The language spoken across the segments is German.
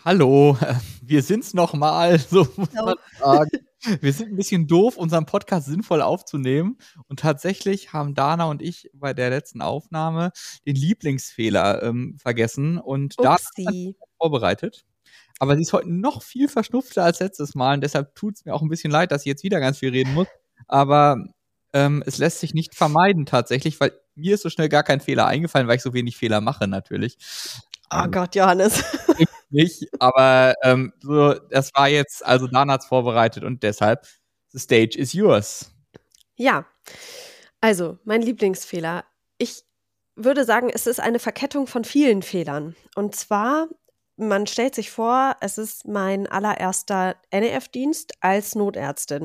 Hallo, wir sind's nochmal, so muss Genau. man sagen. Wir sind ein bisschen doof, unseren Podcast sinnvoll aufzunehmen. Und tatsächlich haben Dana und ich bei der letzten Aufnahme den Lieblingsfehler vergessen. Und Dana hat Upsi. vorbereitet. Aber sie ist heute noch viel verschnupfter als letztes Mal. Und deshalb tut's mir auch ein bisschen leid, dass sie jetzt wieder ganz viel reden muss. Aber es lässt sich nicht vermeiden tatsächlich, weil mir ist so schnell gar kein Fehler eingefallen, weil ich so wenig Fehler mache natürlich. Oh Gott, Johannes. Nicht, aber so, das war jetzt, also Dana hat's vorbereitet und deshalb, the stage is yours. Ja, also mein Lieblingsfehler. Ich würde sagen, es ist eine Verkettung von vielen Fehlern. Und zwar, man stellt sich vor, es ist mein allererster NEF-Dienst als Notärztin.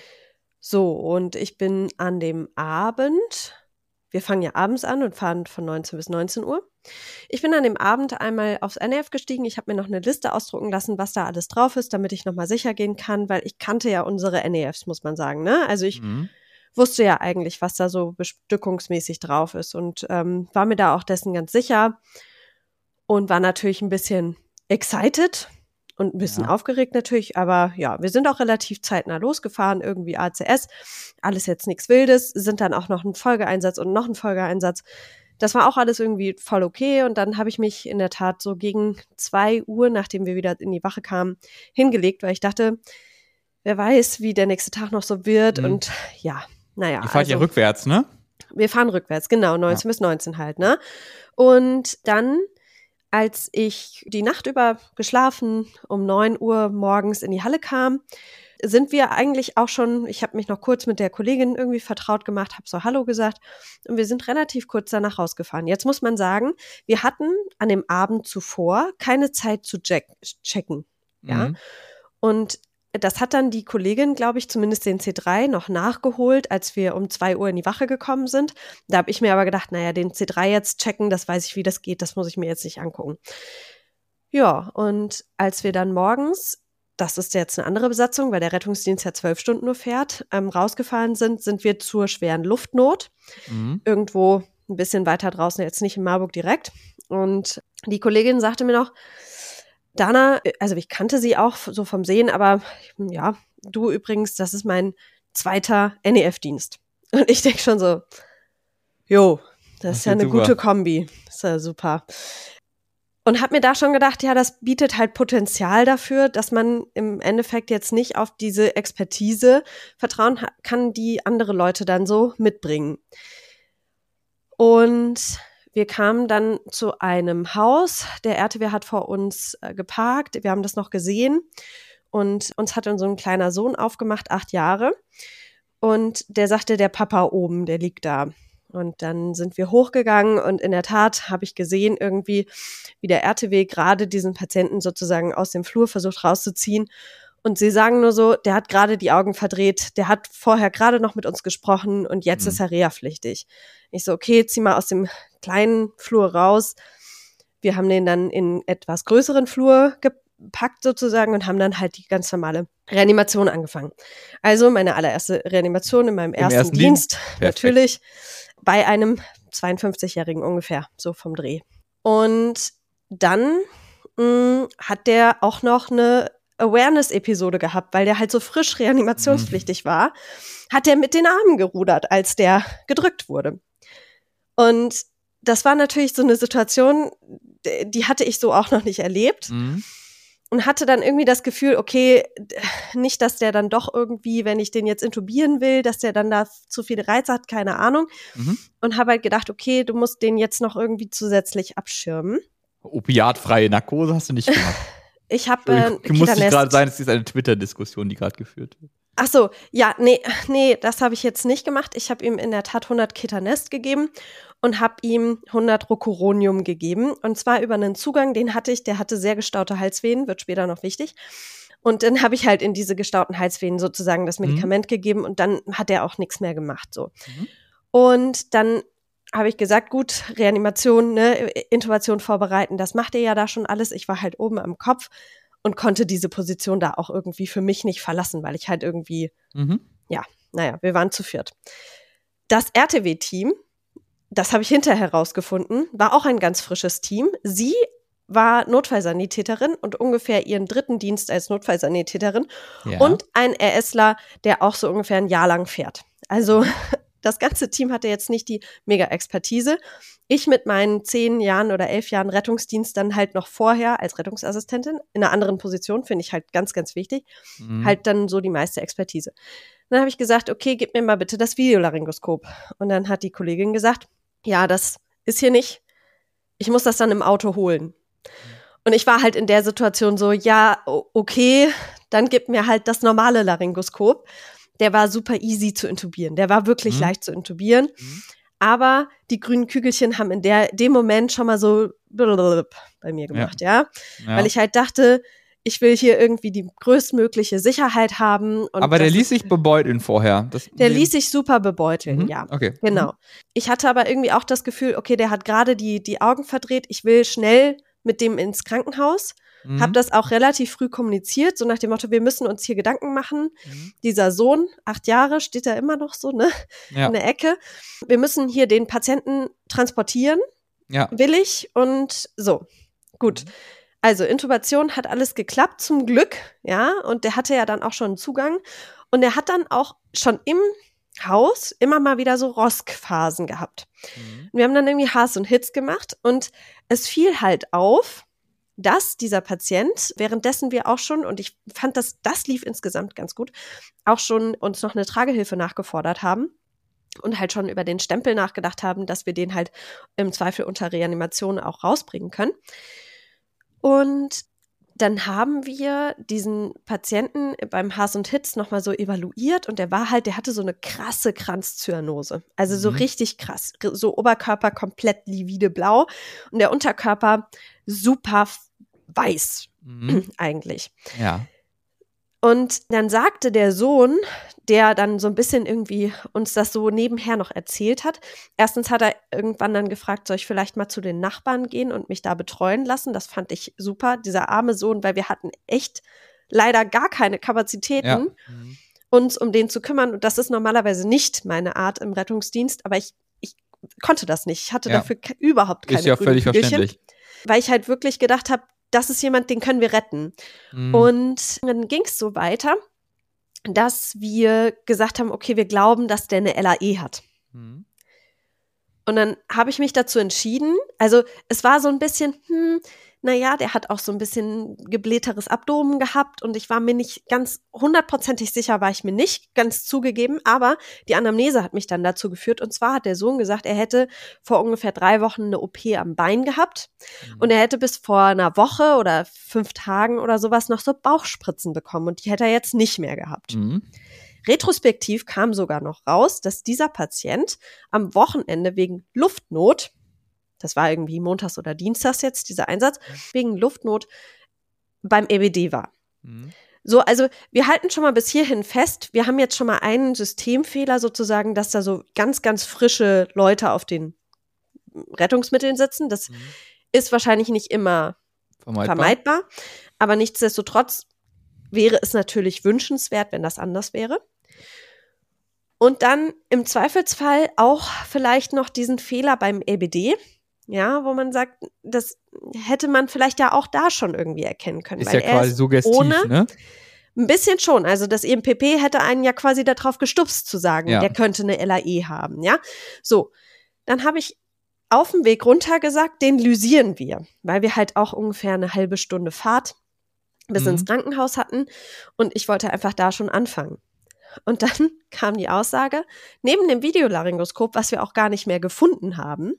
So, und ich bin an dem Abend, wir fangen ja abends an und fahren von 19 bis 19 Uhr. Ich bin an dem Abend einmal aufs NEF gestiegen. Ich habe mir noch eine Liste ausdrucken lassen, was da alles drauf ist, damit ich nochmal sicher gehen kann, weil ich kannte ja unsere NEFs, muss man sagen, ne? Also ich wusste ja eigentlich, was da so bestückungsmäßig drauf ist und war mir da auch dessen ganz sicher und war natürlich ein bisschen excited und ein bisschen aufgeregt natürlich, aber ja, wir sind auch relativ zeitnah losgefahren, irgendwie ACS, alles jetzt nichts Wildes, sind dann auch noch ein Folgeeinsatz und noch ein Folgeeinsatz. Das war auch alles irgendwie voll okay und dann habe ich mich in der Tat so gegen 2 Uhr, nachdem wir wieder in die Wache kamen, hingelegt, weil ich dachte, wer weiß, wie der nächste Tag noch so wird und ja, naja. Ihr fahrt ja rückwärts, ne? Wir fahren rückwärts, genau, 19 bis 19 halt, ne? Und dann, als ich die Nacht über geschlafen um 9 Uhr morgens in die Halle kam, sind wir eigentlich auch schon, ich habe mich noch kurz mit der Kollegin irgendwie vertraut gemacht, habe so Hallo gesagt und wir sind relativ kurz danach rausgefahren. Jetzt muss man sagen, wir hatten an dem Abend zuvor keine Zeit zu checken, ja. Und das hat dann die Kollegin, glaube ich, zumindest den C3 noch nachgeholt, als wir um 2 Uhr in die Wache gekommen sind. Da habe ich mir aber gedacht, naja, den C3 jetzt checken, das weiß ich, wie das geht, das muss ich mir jetzt nicht angucken. Ja, und als wir dann morgens, das ist jetzt eine andere Besatzung, weil der Rettungsdienst ja 12 Stunden nur fährt, rausgefahren sind wir zur schweren Luftnot. Irgendwo ein bisschen weiter draußen, jetzt nicht in Marburg direkt. Und die Kollegin sagte mir noch, Dana, also ich kannte sie auch so vom Sehen, aber ja, du übrigens, das ist mein zweiter NEF-Dienst. Und ich denke schon so, jo, das ist ja eine super. gute Kombi. Das ist ja super. Und habe mir da schon gedacht, ja, das bietet halt Potenzial dafür, dass man im Endeffekt jetzt nicht auf diese Expertise vertrauen kann, die andere Leute dann so mitbringen. Und wir kamen dann zu einem Haus. Der RTW hat vor uns geparkt. Wir haben das noch gesehen. Und uns hat dann so ein kleiner Sohn aufgemacht, 8 Jahre. Und der sagte, der Papa oben, der liegt da. Und dann sind wir hochgegangen und in der Tat habe ich gesehen irgendwie, wie der RTW gerade diesen Patienten sozusagen aus dem Flur versucht rauszuziehen. Und sie sagen nur so, der hat gerade die Augen verdreht, der hat vorher gerade noch mit uns gesprochen und jetzt ist er reha-pflichtig. Ich so, okay, zieh mal aus dem kleinen Flur raus. Wir haben den dann in etwas größeren Flur gepackt sozusagen und haben dann halt die ganz normale Reanimation angefangen. Also meine allererste Reanimation in meinem ersten Dienst, natürlich, bei einem 52-Jährigen ungefähr, so vom Dreh. Und dann hat der auch noch eine Awareness-Episode gehabt, weil der halt so frisch reanimationspflichtig war, hat der mit den Armen gerudert, als der gedrückt wurde. Und das war natürlich so eine Situation, die hatte ich so auch noch nicht erlebt. Und hatte dann irgendwie das Gefühl, okay, nicht, dass der dann doch irgendwie, wenn ich den jetzt intubieren will, dass der dann da zu viele Reize hat, keine Ahnung. Und habe halt gedacht, okay, du musst den jetzt noch irgendwie zusätzlich abschirmen. Opiatfreie Narkose hast du nicht gemacht. Ich habe muss nicht gerade sein, es ist eine Twitter-Diskussion, die gerade geführt wird. Ach so, ja, nee, das habe ich jetzt nicht gemacht. Ich habe ihm in der Tat 100 Ketanest gegeben und habe ihm 100 Rocuronium gegeben. Und zwar über einen Zugang, der hatte sehr gestaute Halsvenen, wird später noch wichtig. Und dann habe ich halt in diese gestauten Halsvenen sozusagen das Medikament gegeben und dann hat er auch nichts mehr gemacht. So. Und dann habe ich gesagt, gut, Reanimation, ne, Intubation vorbereiten, das macht ihr ja da schon alles. Ich war halt oben am Kopf und konnte diese Position da auch irgendwie für mich nicht verlassen, weil ich halt irgendwie, wir waren zu viert. Das RTW-Team, das habe ich hinterher herausgefunden, war auch ein ganz frisches Team. Sie war Notfallsanitäterin und ungefähr ihren 3. Dienst als Notfallsanitäterin Ja. und ein RSler, der auch so ungefähr ein Jahr lang fährt. Also das ganze Team hatte jetzt nicht die Mega-Expertise. Ich mit meinen 10 Jahren oder 11 Jahren Rettungsdienst dann halt noch vorher als Rettungsassistentin in einer anderen Position, finde ich halt ganz, ganz wichtig, halt dann so die meiste Expertise. Dann habe ich gesagt, okay, gib mir mal bitte das Videolaryngoskop. Und dann hat die Kollegin gesagt, ja, das ist hier nicht. Ich muss das dann im Auto holen. Und ich war halt in der Situation so, ja, okay, dann gib mir halt das normale Laryngoskop. Der war super easy zu intubieren. Der war wirklich leicht zu intubieren. Aber die grünen Kügelchen haben in dem Moment schon mal so bei mir gemacht, ja. Weil ich halt dachte, ich will hier irgendwie die größtmögliche Sicherheit haben. Und aber der ließ sich bebeuteln vorher. Der ließ sich super bebeuteln, ja. Okay. Genau. Ich hatte aber irgendwie auch das Gefühl, okay, der hat gerade die Augen verdreht. Ich will schnell mit dem ins Krankenhaus. Hab das auch relativ früh kommuniziert, so nach dem Motto, wir müssen uns hier Gedanken machen. Dieser Sohn, 8 Jahre, steht da immer noch so, ne? In der Ecke. Wir müssen hier den Patienten transportieren. Ja. Will ich und so. Gut. Also Intubation hat alles geklappt, zum Glück, ja. Und der hatte ja dann auch schon einen Zugang. Und er hat dann auch schon im Haus immer mal wieder so Rosk-Phasen gehabt. Wir haben dann irgendwie Hass und Hits gemacht und es fiel halt auf, dass dieser Patient, währenddessen wir auch schon, und ich fand, das lief insgesamt ganz gut, auch schon uns noch eine Tragehilfe nachgefordert haben und halt schon über den Stempel nachgedacht haben, dass wir den halt im Zweifel unter Reanimation auch rausbringen können. Und dann haben wir diesen Patienten beim Hass und Hits nochmal so evaluiert und der hatte so eine krasse Kranzzyanose. Also so richtig krass. So Oberkörper komplett livide blau und der Unterkörper super weiß eigentlich. Ja. Und dann sagte der Sohn, der dann so ein bisschen irgendwie uns das so nebenher noch erzählt hat. Erstens hat er irgendwann dann gefragt, soll ich vielleicht mal zu den Nachbarn gehen und mich da betreuen lassen? Das fand ich super, dieser arme Sohn, weil wir hatten echt leider gar keine Kapazitäten, uns um den zu kümmern. Und das ist normalerweise nicht meine Art im Rettungsdienst, aber ich konnte das nicht. Ich hatte dafür überhaupt keine völlig verständlich. Weil ich halt wirklich gedacht habe, das ist jemand, den können wir retten. Und dann ging es so weiter, dass wir gesagt haben, okay, wir glauben, dass der eine LAE hat. Und dann habe ich mich dazu entschieden, also es war so ein bisschen, naja, der hat auch so ein bisschen geblähteres Abdomen gehabt und ich war mir nicht ganz 100%ig sicher, war ich mir nicht ganz zugegeben, aber die Anamnese hat mich dann dazu geführt und zwar hat der Sohn gesagt, er hätte vor ungefähr 3 Wochen eine OP am Bein gehabt und er hätte bis vor einer Woche oder 5 Tagen oder sowas noch so Bauchspritzen bekommen und die hätte er jetzt nicht mehr gehabt. Retrospektiv kam sogar noch raus, dass dieser Patient am Wochenende wegen Luftnot, das war irgendwie montags oder dienstags jetzt, dieser Einsatz, wegen Luftnot beim EBD war. So, also wir halten schon mal bis hierhin fest, wir haben jetzt schon mal einen Systemfehler sozusagen, dass da so ganz, ganz frische Leute auf den Rettungsmitteln sitzen. Das ist wahrscheinlich nicht immer vermeidbar, aber nichtsdestotrotz wäre es natürlich wünschenswert, wenn das anders wäre. Und dann im Zweifelsfall auch vielleicht noch diesen Fehler beim EBD, ja, wo man sagt, das hätte man vielleicht ja auch da schon irgendwie erkennen können. Ist weil ja quasi suggestiv, ne? Ein bisschen schon. Also das EMPP hätte einen ja quasi darauf gestupst zu sagen, der könnte eine LAE haben, ja. So, dann habe ich auf dem Weg runter gesagt, den lysieren wir, weil wir halt auch ungefähr eine halbe Stunde Fahrt bis ins Krankenhaus hatten und ich wollte einfach da schon anfangen. Und dann kam die Aussage, neben dem Videolaryngoskop, was wir auch gar nicht mehr gefunden haben,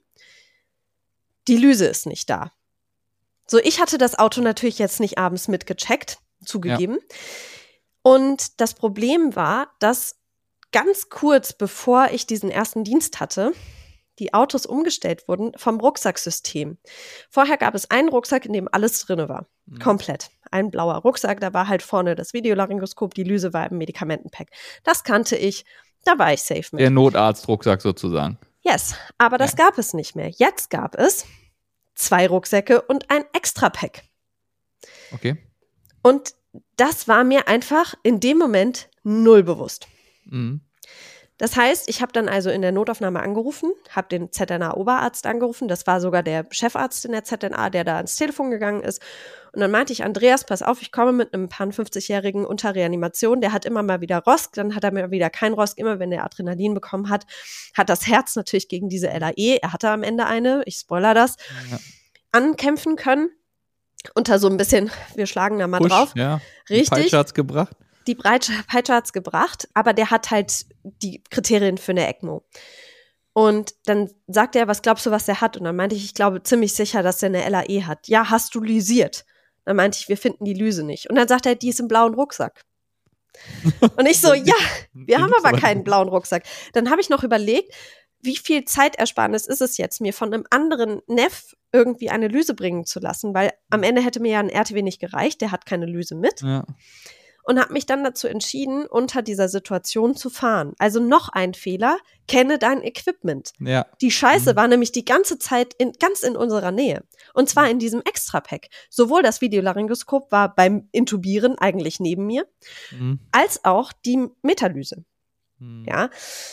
die Lyse ist nicht da. So, ich hatte das Auto natürlich jetzt nicht abends mitgecheckt, zugegeben. Ja. Und das Problem war, dass ganz kurz bevor ich diesen ersten Dienst hatte, die Autos umgestellt wurden vom Rucksacksystem. Vorher gab es einen Rucksack, in dem alles drin war. Komplett. Ein blauer Rucksack, da war halt vorne das Videolaryngoskop, die Lyse war im Medikamentenpack. Das kannte ich, da war ich safe mit. Der Notarztrucksack sozusagen. Yes, aber das gab es nicht mehr. Jetzt gab es 2 Rucksäcke und ein Extra-Pack. Okay. Und das war mir einfach in dem Moment null bewusst. Das heißt, ich habe dann also in der Notaufnahme angerufen, habe den ZNA-Oberarzt angerufen. Das war sogar der Chefarzt in der ZNA, der da ans Telefon gegangen ist. Und dann meinte ich, Andreas, pass auf, ich komme mit einem paar 50-Jährigen unter Reanimation. Der hat immer mal wieder Rosk, dann hat er mir wieder kein Rosk. Immer wenn der Adrenalin bekommen hat, hat das Herz natürlich gegen diese LAE, er hatte am Ende eine, ich spoiler das, ankämpfen können. Unter so ein bisschen, wir schlagen da mal Push, drauf. ja. Richtig. Die Peitsche hat's gebracht. Die Peitsche hat's gebracht, aber der hat halt die Kriterien für eine ECMO. Und dann sagt er, was glaubst du, was der hat? Und dann meinte ich glaube ziemlich sicher, dass der eine LAE hat. Ja, hast du lysiert? Dann meinte ich, wir finden die Lyse nicht. Und dann sagt er, die ist im blauen Rucksack. Und ich so, ja, wir haben aber keinen blauen Rucksack. Dann habe ich noch überlegt, wie viel Zeitersparnis ist es jetzt, mir von einem anderen Neff irgendwie eine Lyse bringen zu lassen, weil am Ende hätte mir ja ein RTW nicht gereicht, der hat keine Lyse mit. Ja. Und habe mich dann dazu entschieden, unter dieser Situation zu fahren. Also noch ein Fehler, kenne dein Equipment. Ja. Die Scheiße war nämlich die ganze Zeit ganz in unserer Nähe. Und zwar in diesem Extra-Pack. Sowohl das Videolaryngoskop war beim Intubieren eigentlich neben mir, als auch die Metalyse. Ja.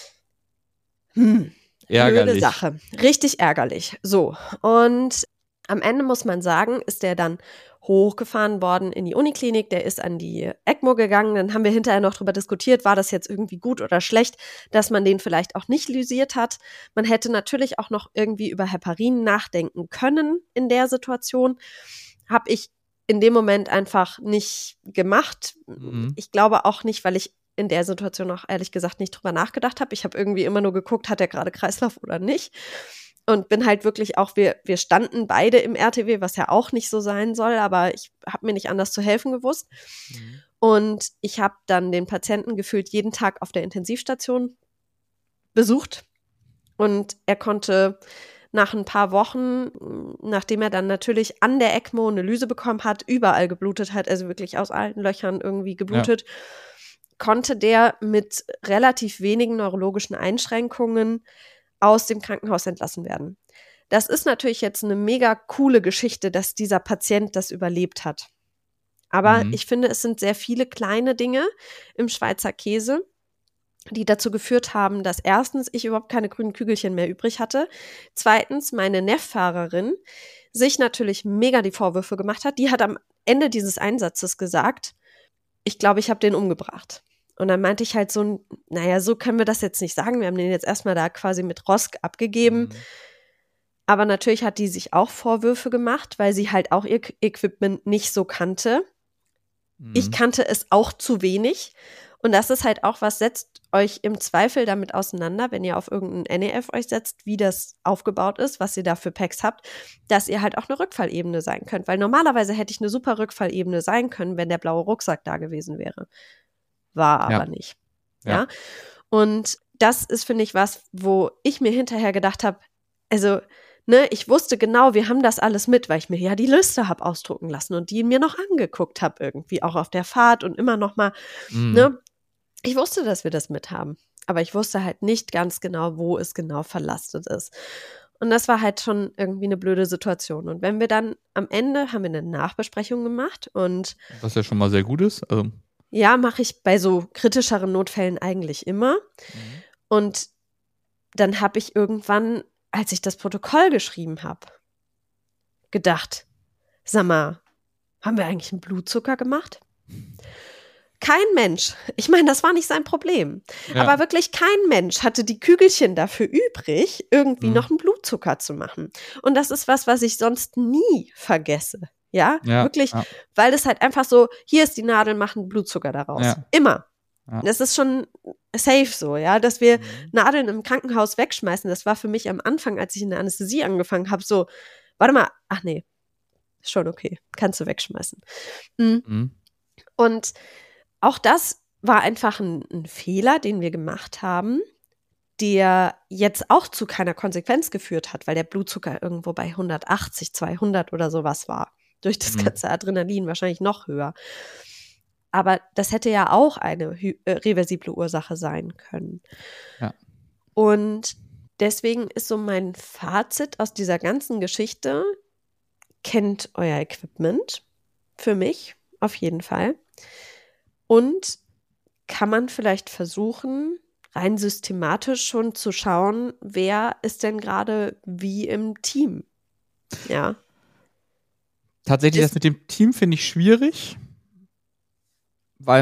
Ärgerlich. Blöde Sache. Richtig ärgerlich. So. Und am Ende muss man sagen, ist der dann hochgefahren worden in die Uniklinik, der ist an die ECMO gegangen, dann haben wir hinterher noch drüber diskutiert, war das jetzt irgendwie gut oder schlecht, dass man den vielleicht auch nicht lysiert hat. Man hätte natürlich auch noch irgendwie über Heparin nachdenken können in der Situation. Habe ich in dem Moment einfach nicht gemacht. Ich glaube auch nicht, weil ich in der Situation auch ehrlich gesagt nicht drüber nachgedacht habe. Ich habe irgendwie immer nur geguckt, hat er gerade Kreislauf oder nicht. Und bin halt wirklich auch, wir standen beide im RTW, was ja auch nicht so sein soll, aber ich habe mir nicht anders zu helfen gewusst. Und ich habe dann den Patienten gefühlt jeden Tag auf der Intensivstation besucht. Und er konnte nach ein paar Wochen, nachdem er dann natürlich an der ECMO eine Lyse bekommen hat, überall geblutet hat, also wirklich aus allen Löchern irgendwie geblutet, konnte der mit relativ wenigen neurologischen Einschränkungen aus dem Krankenhaus entlassen werden. Das ist natürlich jetzt eine mega coole Geschichte, dass dieser Patient das überlebt hat. Aber ich finde, es sind sehr viele kleine Dinge im Schweizer Käse, die dazu geführt haben, dass erstens ich überhaupt keine grünen Kügelchen mehr übrig hatte, zweitens meine Neff-Fahrerin sich natürlich mega die Vorwürfe gemacht hat. Die hat am Ende dieses Einsatzes gesagt, ich glaube, ich habe den umgebracht. Und dann meinte ich halt so, naja, so können wir das jetzt nicht sagen. Wir haben den jetzt erstmal da quasi mit Rosk abgegeben. Aber natürlich hat die sich auch Vorwürfe gemacht, weil sie halt auch ihr Equipment nicht so kannte. Ich kannte es auch zu wenig. Und das ist halt auch was, setzt euch im Zweifel damit auseinander, wenn ihr auf irgendein NEF euch setzt, wie das aufgebaut ist, was ihr da für Packs habt, dass ihr halt auch eine Rückfallebene sein könnt. Weil normalerweise hätte ich eine super Rückfallebene sein können, wenn der blaue Rucksack da gewesen wäre. War aber nicht. Ja. Und das ist, finde ich, was, wo ich mir hinterher gedacht habe, also, ne, ich wusste genau, wir haben das alles mit, weil ich mir ja die Liste habe ausdrucken lassen und die mir noch angeguckt habe irgendwie, auch auf der Fahrt und immer noch mal, ne. Ich wusste, dass wir das mit haben, aber ich wusste halt nicht ganz genau, wo es genau verlastet ist. Und das war halt schon irgendwie eine blöde Situation. Und wenn wir dann am Ende, haben wir eine Nachbesprechung gemacht und was ja schon mal sehr gut ist. Also ja, mache ich bei so kritischeren Notfällen eigentlich immer. Und dann habe ich irgendwann, als ich das Protokoll geschrieben habe, gedacht, sag mal, haben wir eigentlich einen Blutzucker gemacht? Kein Mensch, ich meine, das war nicht sein Problem, aber wirklich kein Mensch hatte die Kügelchen dafür übrig, irgendwie noch einen Blutzucker zu machen. Und das ist was ich sonst nie vergesse. Ja, wirklich, weil es halt einfach so, hier ist die Nadel, machen Blutzucker daraus. Immer. Das ist schon safe so, ja, dass wir Nadeln im Krankenhaus wegschmeißen. Das war für mich am Anfang, als ich in der Anästhesie angefangen habe, so, warte mal, ach nee, ist schon okay, kannst du wegschmeißen. Und auch das war einfach ein Fehler, den wir gemacht haben, der jetzt auch zu keiner Konsequenz geführt hat, weil der Blutzucker irgendwo bei 180, 200 oder sowas war. Durch das ganze Adrenalin wahrscheinlich noch höher. Aber das hätte ja auch eine reversible Ursache sein können. Ja. Und deswegen ist so mein Fazit aus dieser ganzen Geschichte, kennt euer Equipment, für mich auf jeden Fall. Und kann man vielleicht versuchen, rein systematisch schon zu schauen, wer ist denn gerade wie im Team. Ja. Tatsächlich, das mit dem Team finde ich schwierig, weil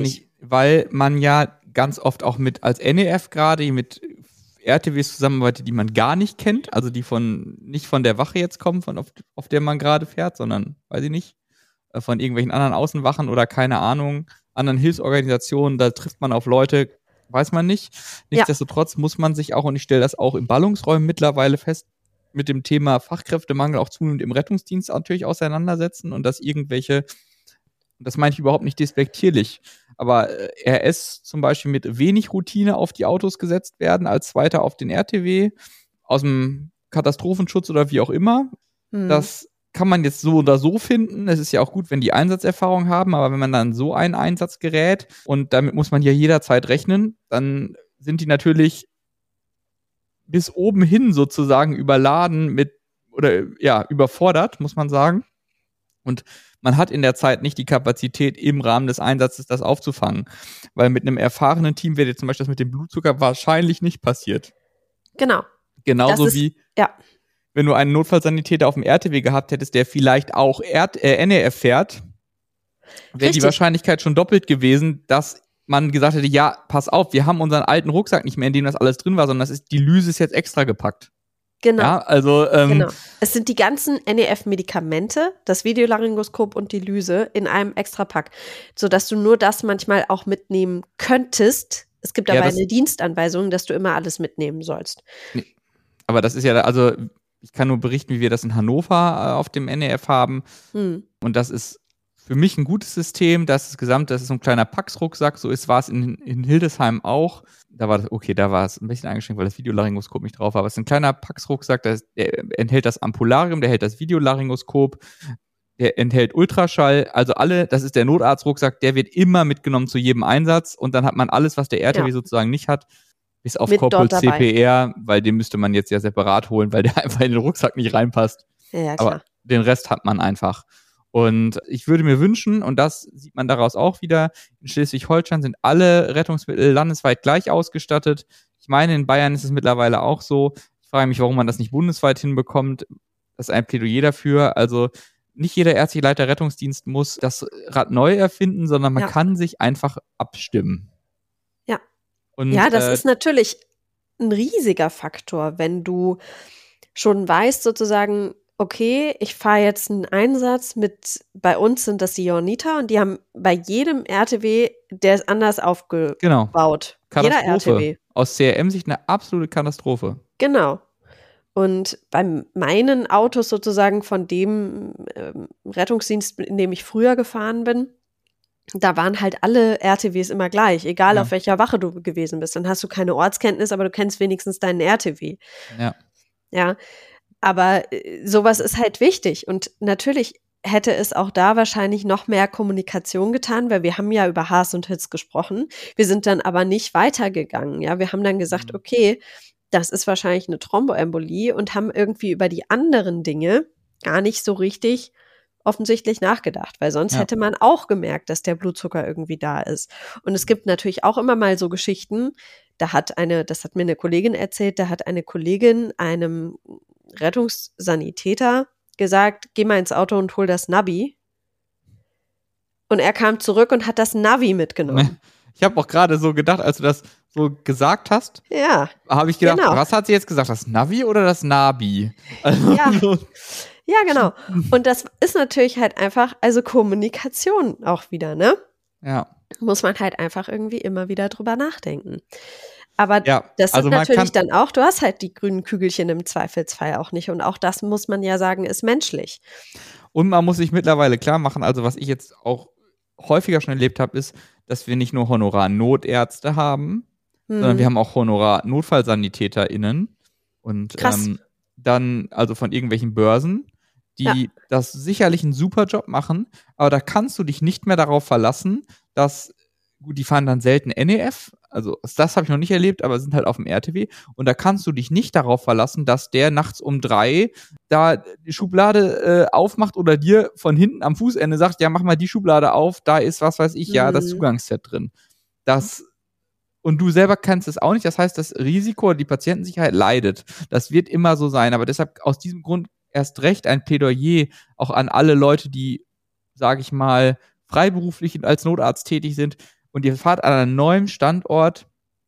man ja ganz oft auch als NEF gerade mit RTWs zusammenarbeitet, die man gar nicht kennt, also die nicht von der Wache jetzt kommen, auf der man gerade fährt, sondern, weiß ich nicht, von irgendwelchen anderen Außenwachen oder keine Ahnung, anderen Hilfsorganisationen, da trifft man auf Leute, weiß man nicht. Nichtsdestotrotz muss man sich auch, und ich stelle das auch in Ballungsräumen mittlerweile fest, mit dem Thema Fachkräftemangel auch zunehmend im Rettungsdienst natürlich auseinandersetzen und dass das meine ich überhaupt nicht despektierlich, aber RS zum Beispiel mit wenig Routine auf die Autos gesetzt werden, als Zweiter auf den RTW, aus dem Katastrophenschutz oder wie auch immer. Das kann man jetzt so oder so finden. Es ist ja auch gut, wenn die Einsatzerfahrung haben, aber wenn man dann so einen Einsatz gerät und damit muss man ja jederzeit rechnen, dann sind die natürlich bis oben hin sozusagen überladen überfordert, muss man sagen. Und man hat in der Zeit nicht die Kapazität, im Rahmen des Einsatzes das aufzufangen. Weil mit einem erfahrenen Team wäre zum Beispiel das mit dem Blutzucker wahrscheinlich nicht passiert. Genau. Genauso wenn du einen Notfallsanitäter auf dem RTW gehabt hättest, der vielleicht auch NEF fährt, wäre die Wahrscheinlichkeit schon doppelt gewesen, dass man gesagt hätte, ja, pass auf, wir haben unseren alten Rucksack nicht mehr, in dem das alles drin war, sondern die Lyse ist jetzt extra gepackt. Genau. Ja, also, genau. Es sind die ganzen NEF-Medikamente, das Videolaryngoskop und die Lyse in einem Extrapack, sodass du nur das manchmal auch mitnehmen könntest. Es gibt aber eine Dienstanweisung, dass du immer alles mitnehmen sollst. Nee. Aber das ist ja, also ich kann nur berichten, wie wir das in Hannover auf dem NEF haben. Und das ist für mich ein gutes System. Das ist so ein kleiner Pax-Rucksack. So war es in Hildesheim auch. Da war es ein bisschen eingeschränkt, weil das Videolaryngoskop nicht drauf war. Aber es ist ein kleiner Pax-Rucksack, der enthält das Ampularium, der hält das Videolaryngoskop, der enthält Ultraschall. Also das ist der Notarztrucksack, der wird immer mitgenommen zu jedem Einsatz. Und dann hat man alles, was der RTW sozusagen nicht hat, bis auf Corpus CPR, weil den müsste man jetzt ja separat holen, weil der einfach in den Rucksack nicht reinpasst. Ja, klar. Aber den Rest hat man einfach. Und ich würde mir wünschen, und das sieht man daraus auch wieder, in Schleswig-Holstein sind alle Rettungsmittel landesweit gleich ausgestattet. Ich meine, in Bayern ist es mittlerweile auch so. Ich frage mich, warum man das nicht bundesweit hinbekommt. Das ist ein Plädoyer dafür. Also nicht jeder ärztliche Leiter Rettungsdienst muss das Rad neu erfinden, sondern man kann sich einfach abstimmen. Ja. Und, das ist natürlich ein riesiger Faktor, wenn du schon weißt sozusagen, okay, ich fahre jetzt einen Einsatz bei uns sind das die Johanniter und die haben bei jedem RTW, der ist anders aufgebaut. Genau. Jeder RTW. Aus CRM-Sicht eine absolute Katastrophe. Genau. Und bei meinen Autos sozusagen von dem Rettungsdienst, in dem ich früher gefahren bin, da waren halt alle RTWs immer gleich, egal auf welcher Wache du gewesen bist. Dann hast du keine Ortskenntnis, aber du kennst wenigstens deinen RTW. Ja. Ja. Aber sowas ist halt wichtig und natürlich hätte es auch da wahrscheinlich noch mehr Kommunikation getan, weil wir haben ja über Haas und Hitz gesprochen. Wir sind dann aber nicht weitergegangen. Ja, wir haben dann gesagt, okay, das ist wahrscheinlich eine Thromboembolie und haben irgendwie über die anderen Dinge gar nicht so richtig offensichtlich nachgedacht, weil sonst hätte man auch gemerkt, dass der Blutzucker irgendwie da ist. Und es gibt natürlich auch immer mal so Geschichten, das hat mir eine Kollegin erzählt, da hat eine Kollegin einem Rettungssanitäter gesagt, geh mal ins Auto und hol das Navi. Und er kam zurück und hat das Navi mitgenommen. Ich habe auch gerade so gedacht, als du das so gesagt hast, habe ich gedacht, was hat sie jetzt gesagt, das Navi oder das Nabi? Also, ja, genau. Und das ist natürlich halt einfach, also Kommunikation auch wieder, ne? Ja. Muss man halt einfach irgendwie immer wieder drüber nachdenken. Aber das also sind natürlich dann auch, du hast halt die grünen Kügelchen im Zweifelsfall auch nicht. Und auch das muss man ja sagen, ist menschlich. Und man muss sich mittlerweile klar machen, also was ich jetzt auch häufiger schon erlebt habe, ist, dass wir nicht nur Honorar-Notärzte haben, sondern wir haben auch Honorar-NotfallsanitäterInnen. Und dann also von irgendwelchen Börsen, die das sicherlich einen super Job machen, aber da kannst du dich nicht mehr darauf verlassen, dass, gut, die fahren dann selten NEF, also das habe ich noch nicht erlebt, aber sind halt auf dem RTW und da kannst du dich nicht darauf verlassen, dass der nachts um 3 da die Schublade aufmacht oder dir von hinten am Fußende sagt, ja, mach mal die Schublade auf, da ist, was weiß ich, das Zugangsset drin. und du selber kannst es auch nicht. Das heißt, das Risiko, die Patientensicherheit leidet. Das wird immer so sein. Aber deshalb aus diesem Grund erst recht ein Plädoyer auch an alle Leute, die, sage ich mal, freiberuflich als Notarzt tätig sind und ihr fahrt an einem neuen Standort.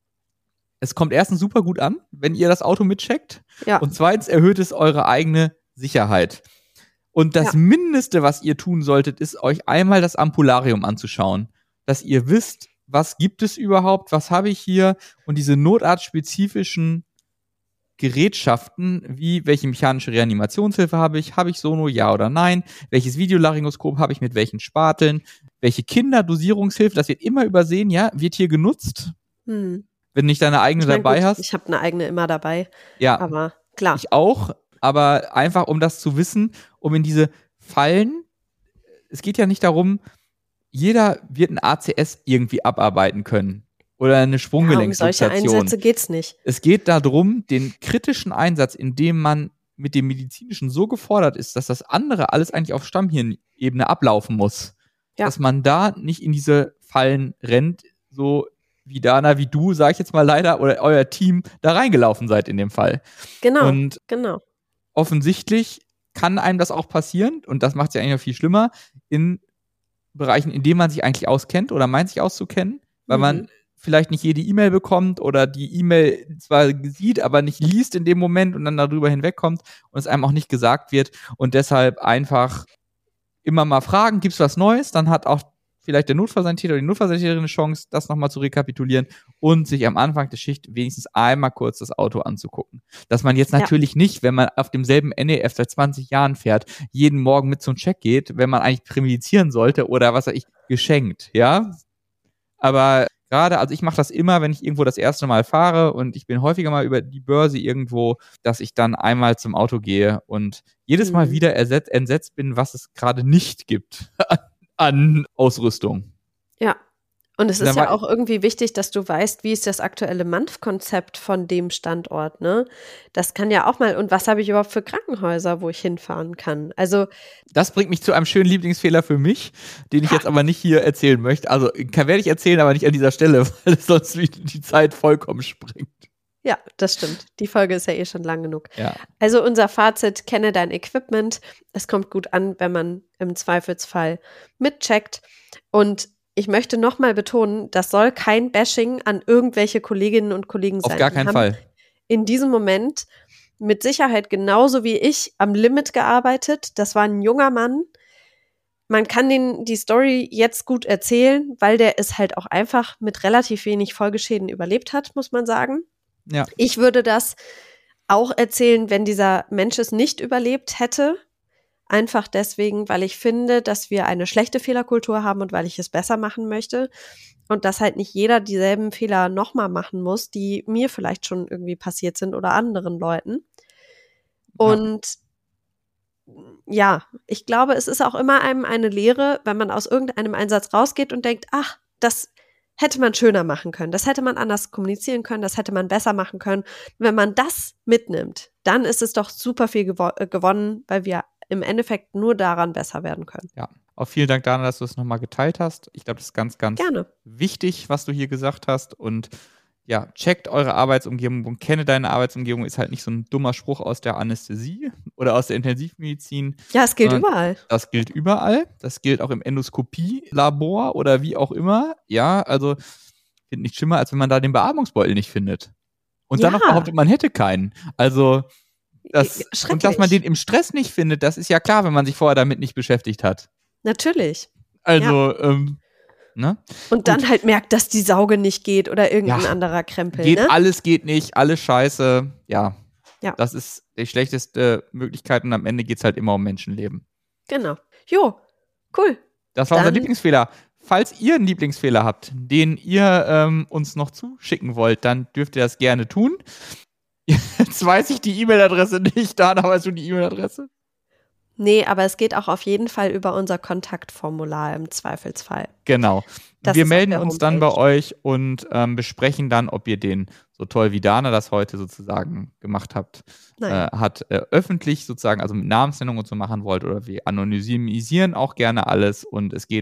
Es kommt erstens super gut an, wenn ihr das Auto mitcheckt. Ja. Und zweitens erhöht es eure eigene Sicherheit. Und das Mindeste, was ihr tun solltet, ist euch einmal das Ampularium anzuschauen. Dass ihr wisst, was gibt es überhaupt, was habe ich hier und diese notarztspezifischen Gerätschaften, wie welche mechanische Reanimationshilfe habe ich Sono, ja oder nein, welches Videolaryngoskop habe ich mit welchen Spateln, welche Kinderdosierungshilfe, das wird immer übersehen, ja, wird hier genutzt, wenn du nicht deine eigene dabei hast. Ich habe eine eigene immer dabei, ja, aber klar. Ich auch, aber einfach, um das zu wissen, um in diese Fallen, es geht ja nicht darum, jeder wird ein ACS irgendwie abarbeiten können. Oder eine Sprunggelenkssituation. Um solche Einsätze geht's nicht. Es geht darum, den kritischen Einsatz, in dem man mit dem Medizinischen so gefordert ist, dass das andere alles eigentlich auf Stammhirnebene ablaufen muss. Ja. Dass man da nicht in diese Fallen rennt, so wie Dana, wie du, sag ich jetzt mal leider, oder euer Team da reingelaufen seid in dem Fall. Genau, und offensichtlich kann einem das auch passieren, und das macht es ja eigentlich noch viel schlimmer, in Bereichen, in denen man sich eigentlich auskennt oder meint sich auszukennen, weil man vielleicht nicht jede E-Mail bekommt oder die E-Mail zwar sieht, aber nicht liest in dem Moment und dann darüber hinwegkommt und es einem auch nicht gesagt wird und deshalb einfach immer mal fragen, gibt's was Neues? Dann hat auch vielleicht der Notfallsanitäter oder die Notfallsanitäterin eine Chance, das nochmal zu rekapitulieren und sich am Anfang der Schicht wenigstens einmal kurz das Auto anzugucken. Dass man jetzt natürlich nicht, wenn man auf demselben NEF seit 20 Jahren fährt, jeden Morgen mit zum Check geht, wenn man eigentlich prämedizieren sollte oder was weiß ich, geschenkt, ja? Aber gerade, also ich mache das immer, wenn ich irgendwo das erste Mal fahre und ich bin häufiger mal über die Börse irgendwo, dass ich dann einmal zum Auto gehe und jedes Mal wieder entsetzt bin, was es gerade nicht gibt an Ausrüstung. Ja. Und es ist ja auch irgendwie wichtig, dass du weißt, wie ist das aktuelle MANF-Konzept von dem Standort, ne? Das kann ja auch mal, und was habe ich überhaupt für Krankenhäuser, wo ich hinfahren kann? Also das bringt mich zu einem schönen Lieblingsfehler für mich, den ich jetzt aber nicht hier erzählen möchte. Also werde ich erzählen, aber nicht an dieser Stelle, weil es sonst die Zeit vollkommen springt. Ja, das stimmt. Die Folge ist ja eh schon lang genug. Ja. Also unser Fazit, kenne dein Equipment. Es kommt gut an, wenn man im Zweifelsfall mitcheckt. Und ich möchte nochmal betonen, das soll kein Bashing an irgendwelche Kolleginnen und Kollegen sein. Auf gar keinen Fall. In diesem Moment mit Sicherheit genauso wie ich am Limit gearbeitet. Das war ein junger Mann. Man kann die Story jetzt gut erzählen, weil der es halt auch einfach mit relativ wenig Folgeschäden überlebt hat, muss man sagen. Ja. Ich würde das auch erzählen, wenn dieser Mensch es nicht überlebt hätte. Einfach deswegen, weil ich finde, dass wir eine schlechte Fehlerkultur haben und weil ich es besser machen möchte. Und dass halt nicht jeder dieselben Fehler nochmal machen muss, die mir vielleicht schon irgendwie passiert sind oder anderen Leuten. Und ja, ich glaube, es ist auch immer einem eine Lehre, wenn man aus irgendeinem Einsatz rausgeht und denkt, ach, das hätte man schöner machen können, das hätte man anders kommunizieren können, das hätte man besser machen können. Wenn man das mitnimmt, dann ist es doch super viel gewonnen, weil wir im Endeffekt nur daran besser werden können. Ja, auch vielen Dank, Dana, dass du es nochmal geteilt hast. Ich glaube, das ist ganz, ganz wichtig, was du hier gesagt hast. Und ja, checkt eure Arbeitsumgebung und kenne deine Arbeitsumgebung, ist halt nicht so ein dummer Spruch aus der Anästhesie oder aus der Intensivmedizin. Ja, es gilt überall. Das gilt überall. Das gilt auch im Endoskopielabor oder wie auch immer. Ja, also finde nicht schlimmer, als wenn man da den Beatmungsbeutel nicht findet. Und dann noch behauptet, man hätte keinen. Also und dass man den im Stress nicht findet, das ist ja klar, wenn man sich vorher damit nicht beschäftigt hat. Natürlich. Also, ne? Und dann halt merkt, dass die Sauge nicht geht oder irgendein anderer Krempel. Alles geht nicht, alles scheiße. Ja. Das ist die schlechteste Möglichkeit und am Ende geht es halt immer um Menschenleben. Genau. Jo, cool. Das war unser Lieblingsfehler. Falls ihr einen Lieblingsfehler habt, den ihr uns noch zuschicken wollt, dann dürft ihr das gerne tun. Jetzt weiß ich die E-Mail-Adresse nicht. Dana, weißt du die E-Mail-Adresse? Nee, aber es geht auch auf jeden Fall über unser Kontaktformular im Zweifelsfall. Genau. Wir melden uns dann bei euch und besprechen dann, ob ihr den, so toll wie Dana das heute sozusagen gemacht habt, öffentlich sozusagen, also mit Namensnennung und so machen wollt, oder wir anonymisieren auch gerne alles und es geht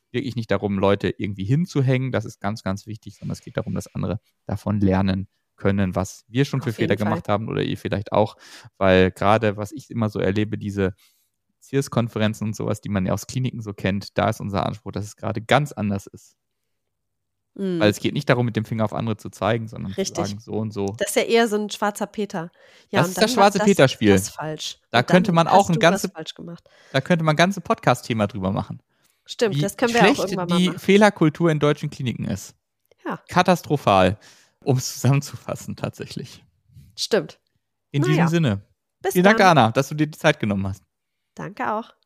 wirklich nicht darum, Leute irgendwie hinzuhängen. Das ist ganz, ganz wichtig, sondern es geht darum, dass andere davon lernen können, was wir schon für Auf jeden Fehler Fall. gemacht haben oder ihr vielleicht auch. Weil gerade, was ich immer so erlebe, diese CIRS-Konferenzen und sowas, die man ja aus Kliniken so kennt, da ist unser Anspruch, dass es gerade ganz anders ist. Weil es geht nicht darum, mit dem Finger auf andere zu zeigen, sondern Richtig. zu sagen, so und so. Das ist ja eher so ein schwarzer Peter. Ja, Das und ist das dann war schwarze Peter-Spiel. das falsch. Da Und könnte dann man auch hast du was falsch gemacht. Da könnte man ein ganzes Podcast-Thema drüber machen. Stimmt, Wie das können wir auch schlecht irgendwann mal die machen. Fehlerkultur in deutschen Kliniken ist. Ja. Katastrophal, um es zusammenzufassen tatsächlich. Stimmt. In diesem Sinne. Bis Vielen Dank, dann. Anna, dass du dir die Zeit genommen hast. Danke auch.